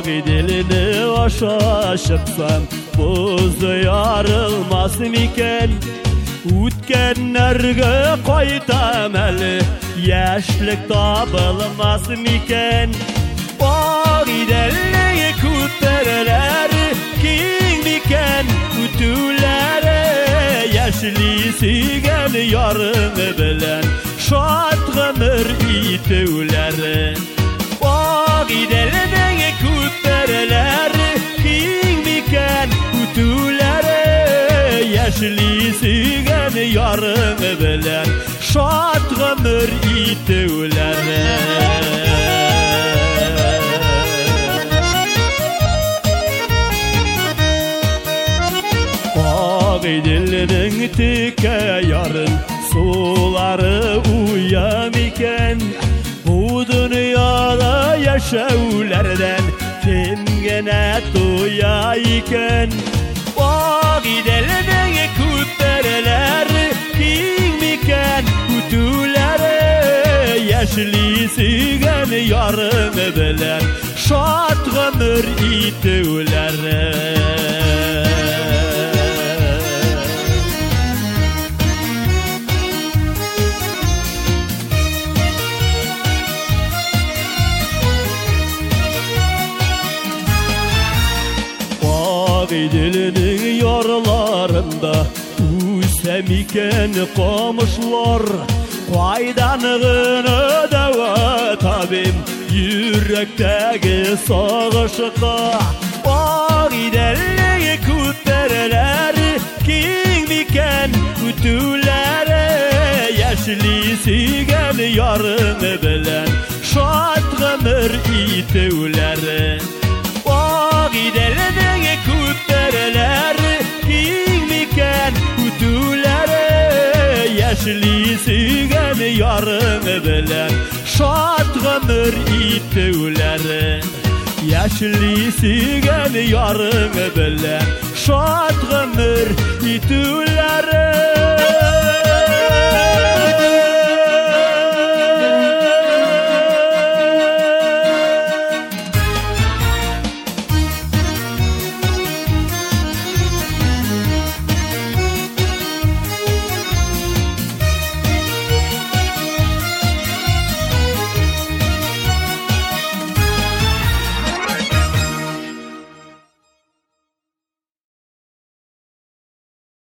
dilini aşa çıksam buzu yarılmaz miken? O'tganlarga qaytam hali yoshlik topilmas miken? Og'idalli ko'tarilar keng miken? O'tulari yoshli suygan yorim bilan shod g'amir ituvlari. Og'idalli ko'tarilar keng miken? O'tulari yoshli suygan yorim bilan shod g'amir ituvlari. Og'idilning tika yarın suları uyam iken? Bu dünyada yaşavlardan kimgina to'ya iken? Og'idilning ko'tarilar keng miken? O'tulari yoshli suygan yorim bilan shod g'amir ituvlari. Og'idilning yorlarında o'sam ekan qo'mishlar, qaydanig'ini davo topim yurakdagi sog'ishqa. Og'idalli ko'tarilar keng miken? O'tulari yoshli suygan yorim bilan shod g'amir ituvlari. Og'idalli ko'tarilar keng miken? O'tulari yoshli suygan yorim bilan shod g'amir ituvlari. Yoshli suygan yorim bilan shod g'amir ituvlari.